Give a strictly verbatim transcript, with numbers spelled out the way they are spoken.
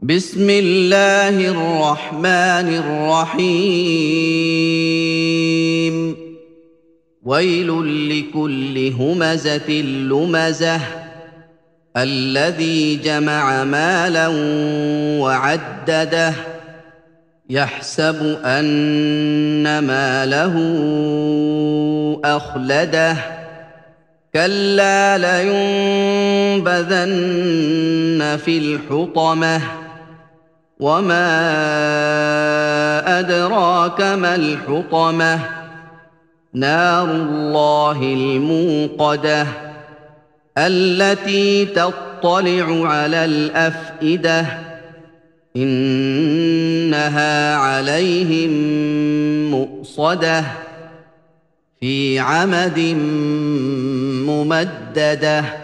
بسم الله الرحمن الرحيم ويل لكل همزة لمزة الذي جمع مالا وعدده يحسب أن ماله أخلده كلا لينبذن في الحطمة وما أدراك ما الحطمة نار الله الموقدة التي تطلع على الأفئدة إنها عليهم مؤصدة في عمد ممدده